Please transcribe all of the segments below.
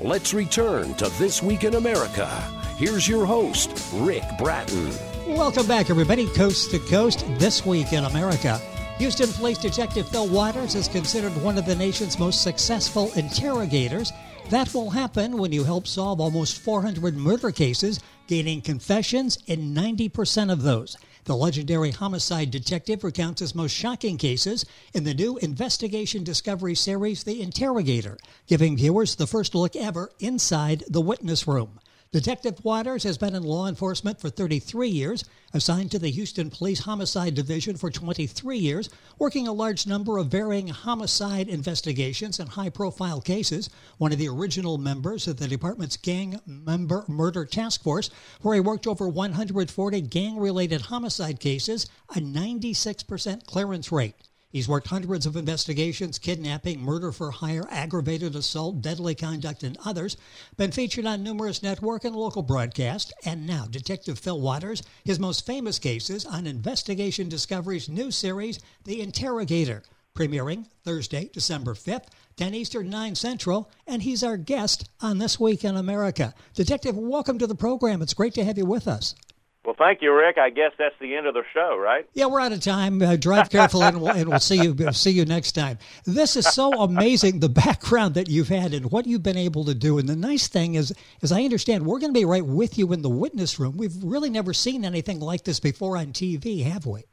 Let's return to This Week in America. Here's your host, Rick Bratton. Welcome back, everybody. Coast to Coast, This Week in America. Houston Police Detective Phil Waters is considered one of the nation's most successful interrogators. That will happen when you help solve almost 400 murder cases, gaining confessions in 90% of those. The legendary homicide detective recounts his most shocking cases in the new investigation discovery series, The Interrogator, giving viewers the first look ever inside the witness room. Detective Waters has been in law enforcement for 33 years, assigned to the Houston Police Homicide Division for 23 years, working a large number of varying homicide investigations and high-profile cases, one of the original members of the department's Gang Member Murder Task Force, where he worked over 140 gang-related homicide cases, a 96% clearance rate. He's worked hundreds of investigations, kidnapping, murder for hire, aggravated assault, deadly conduct, and others. Been featured on numerous network and local broadcasts. And now, Detective Phil Waters, his most famous cases on Investigation Discovery's new series, The Interrogator, premiering Thursday, December 5th, 10 Eastern, 9 Central, and he's our guest on This Week in America. Detective, welcome to the program. It's great to have you with us. Well, thank you, Rick. I guess that's the end of the show, right? Yeah, we're out of time. Drive carefully, and we'll see you next time. This is so amazing, the background that you've had and what you've been able to do. And the nice thing is, as I understand, we're going to be right with you in the witness room. We've really never seen anything like this before on TV, have we?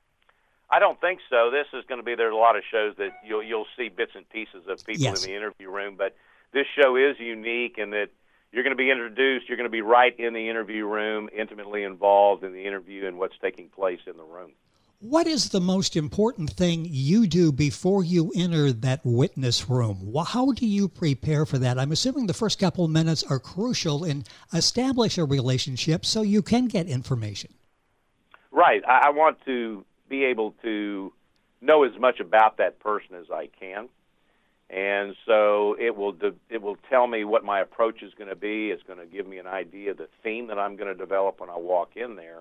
I don't think so. This is going to be, there's a lot of shows that you'll see bits and pieces of people Yes. in the interview room, but this show is unique in that you're going to be introduced, you're going to be right in the interview room, intimately involved in the interview and what's taking place in the room. What is the most important thing you do before you enter that witness room? How do you prepare for that? I'm assuming the first couple of minutes are crucial in establish a relationship so you can get information. Right. I want to be able to know as much about that person as I can. And so it will tell me what my approach is going to be. It's going to give me an idea of the theme that I'm going to develop when I walk in there.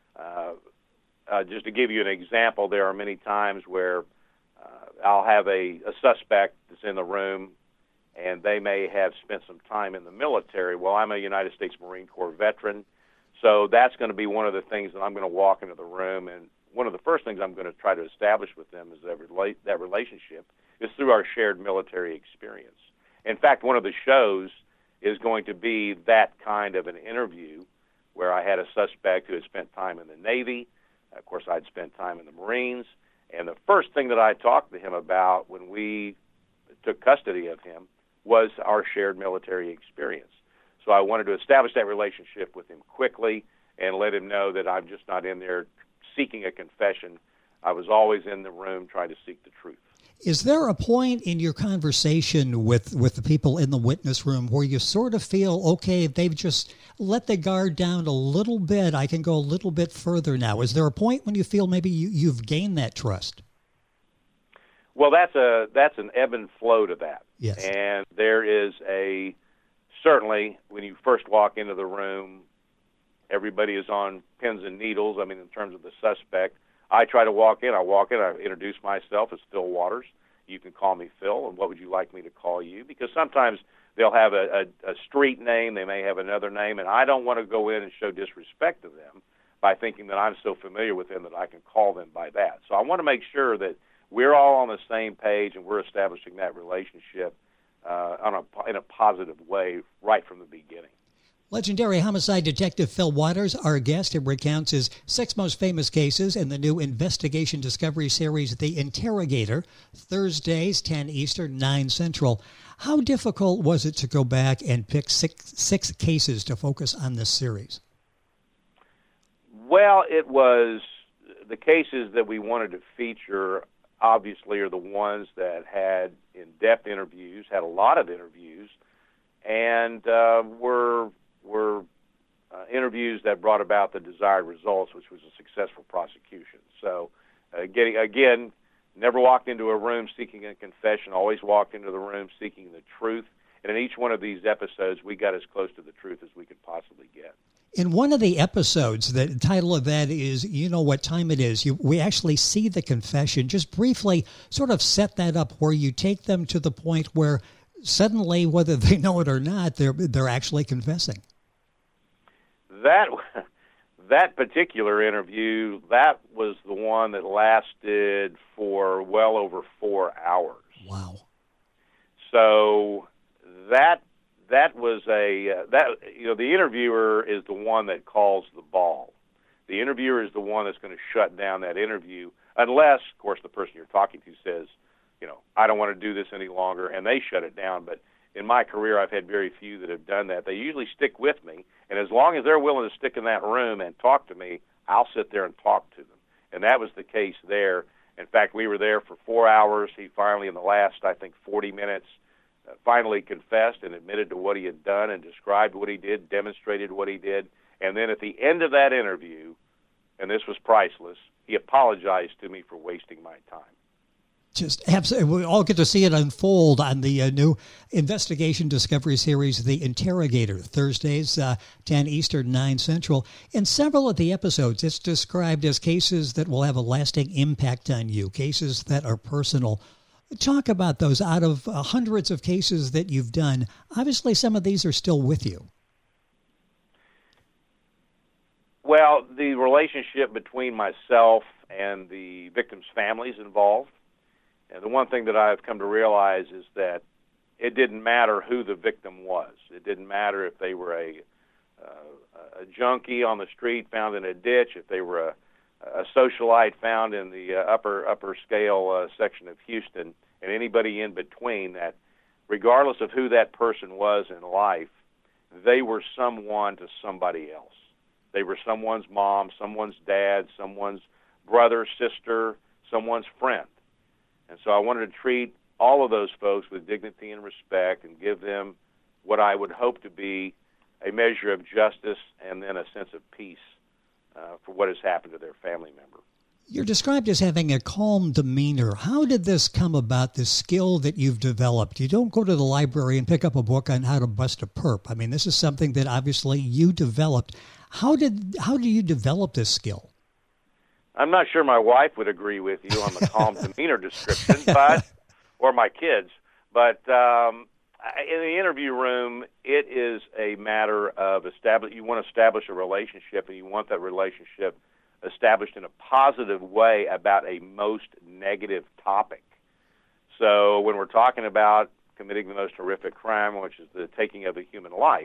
Just to give you an example, there are many times where I'll have a suspect that's in the room, and they may have spent some time in the military. Well, I'm a United States Marine Corps veteran, so that's going to be one of the things that I'm going to walk into the room, and one of the first things I'm going to try to establish with them is that relationship is through our shared military experience. In fact, one of the shows is going to be that kind of an interview where I had a suspect who had spent time in the Navy. Of course, I'd spent time in the Marines. And the first thing that I talked to him about when we took custody of him was our shared military experience. So I wanted to establish that relationship with him quickly and let him know that I'm just not in there seeking a confession. I was always in the room trying to seek the truth. Is there a point in your conversation with the people in the witness room where you sort of feel, okay, they've just let the guard down a little bit, I can go a little bit further now? Is there a point when you feel maybe you've gained that trust? Well, that's an ebb and flow to that. Yes. And there is certainly when you first walk into the room, everybody is on pins and needles. I mean, in terms of the suspect, I try to walk in. I introduce myself as Phil Waters. You can call me Phil, and what would you like me to call you? Because sometimes they'll have a street name, they may have another name, and I don't want to go in and show disrespect to them by thinking that I'm so familiar with them that I can call them by that. So I want to make sure that we're all on the same page and we're establishing that relationship in a positive way right from the beginning. Legendary homicide detective Phil Waters, our guest, and recounts his 6 most famous cases in the new investigation discovery series, The Interrogator, Thursdays, 10 Eastern, 9 Central. How difficult was it to go back and pick six cases to focus on this series? Well, it was the cases that we wanted to feature, obviously, are the ones that had in-depth interviews, had a lot of interviews, and were interviews that brought about the desired results, which was a successful prosecution. So, again, never walked into a room seeking a confession, always walked into the room seeking the truth. And in each one of these episodes, we got as close to the truth as we could possibly get. In one of the episodes, the title of that is You Know What Time It Is. We actually see the confession. Just briefly sort of set that up where you take them to the point where suddenly, whether they know it or not, they're actually confessing. That particular interview, that was the one that lasted for well over 4 hours. Wow. So that was the interviewer is the one that calls the ball. The interviewer is the one that's going to shut down that interview, unless, of course, the person you're talking to says, I don't want to do this any longer, and they shut it down. But in my career, I've had very few that have done that. They usually stick with me, and as long as they're willing to stick in that room and talk to me, I'll sit there and talk to them. And that was the case there. In fact, we were there for 4 hours. He finally, in the last, 40 minutes, finally confessed and admitted to what he had done and described what he did, demonstrated what he did. And then at the end of that interview, and this was priceless, he apologized to me for wasting my time. Just absolutely. We all get to see it unfold on the new investigation discovery series, The Interrogator, Thursdays, 10 Eastern, 9 Central. In several of the episodes, it's described as cases that will have a lasting impact on you, cases that are personal. Talk about those. Out of hundreds of cases that you've done, obviously some of these are still with you. Well, the relationship between myself and the victims' families involved. And the one thing that I've come to realize is that it didn't matter who the victim was. It didn't matter if they were a junkie on the street found in a ditch, if they were a socialite found in the upper scale section of Houston, and anybody in between, that regardless of who that person was in life, they were someone to somebody else. They were someone's mom, someone's dad, someone's brother, sister, someone's friend. And so I wanted to treat all of those folks with dignity and respect and give them what I would hope to be a measure of justice and then a sense of peace for what has happened to their family member. You're described as having a calm demeanor. How did this come about, this skill that you've developed? You don't go to the library and pick up a book on how to bust a perp. I mean, this is something that obviously you developed. How do you develop this skill? I'm not sure my wife would agree with you on the calm demeanor description, or my kids. But in the interview room, it is a matter of you want to establish a relationship, and you want that relationship established in a positive way about a most negative topic. So when we're talking about committing the most horrific crime, which is the taking of a human life,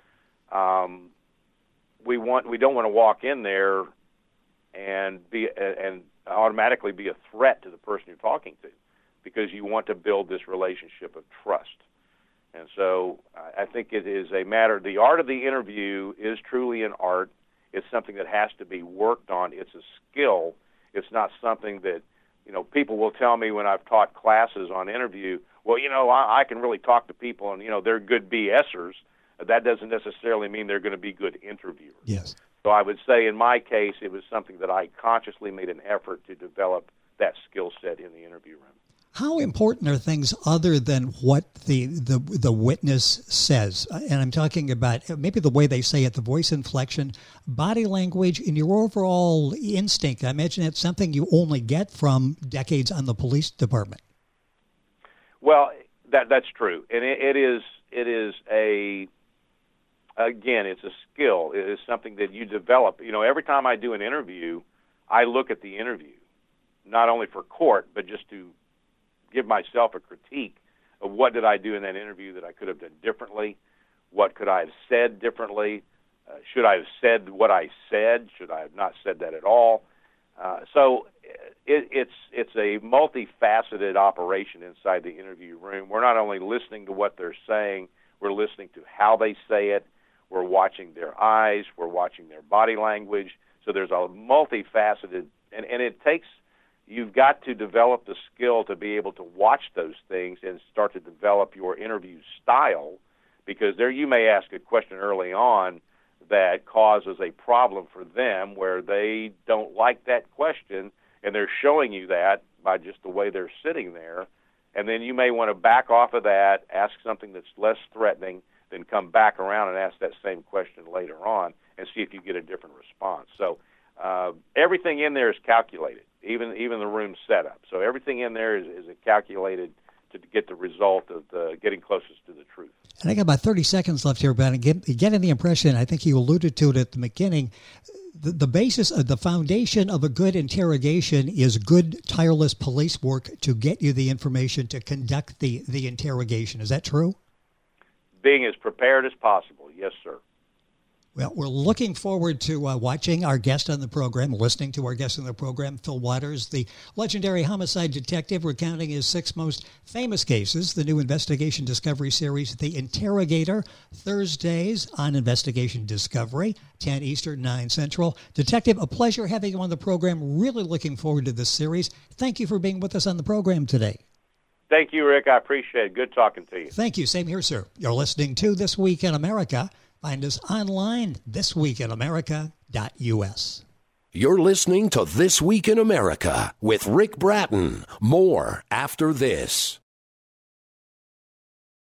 we don't want to walk in there and automatically be a threat to the person you're talking to, because you want to build this relationship of trust. And so I think it is a matter, the art of the interview is truly an art. It's something that has to be worked on. It's a skill. It's not something that, people will tell me when I've taught classes on interview, well, I can really talk to people and, they're good BSers. That doesn't necessarily mean they're going to be good interviewers. Yes. So I would say in my case, it was something that I consciously made an effort to develop that skill set in the interview room. How important are things other than what the witness says? And I'm talking about maybe the way they say it, the voice inflection, body language, and your overall instinct. I imagine it's something you only get from decades on the police department. Well, that's true. And it is it's a skill. It is something that you develop. Every time I do an interview, I look at the interview, not only for court, but just to give myself a critique of what did I do in that interview that I could have done differently, what could I have said differently, should I have said what I said, should I have not said that at all. So it's a multifaceted operation inside the interview room. We're not only listening to what they're saying, we're listening to how they say it, we're watching their eyes, we're watching their body language. So there's a multifaceted, and it takes, you've got to develop the skill to be able to watch those things and start to develop your interview style, because there you may ask a question early on that causes a problem for them where they don't like that question, and they're showing you that by just the way they're sitting there. And then you may want to back off of that, ask something that's less threatening, then come back around and ask that same question later on and see if you get a different response. So everything in there is calculated, even the room setup. So everything in there is a calculated to get the result of getting closest to the truth. And I got about 30 seconds left here, Ben. Getting the impression, I think you alluded to it at the beginning, the basis of the foundation of a good interrogation is good, tireless police work to get you the information to conduct the interrogation. Is that true? Being as prepared as possible, yes, sir. Well, we're looking forward to watching our guest on the program, listening to our guest on the program, Phil Waters, the legendary homicide detective, recounting his 6 most famous cases. The new Investigation Discovery series, The Interrogator, Thursdays on Investigation Discovery, 10 Eastern, 9 Central. Detective, a pleasure having you on the program. Really looking forward to this series. Thank you for being with us on the program today. Thank you, Rick. I appreciate it. Good talking to you. Thank you. Same here, sir. You're listening to This Week in America. Find us online, thisweekinamerica.us. You're listening to This Week in America with Rick Bratton. More after this.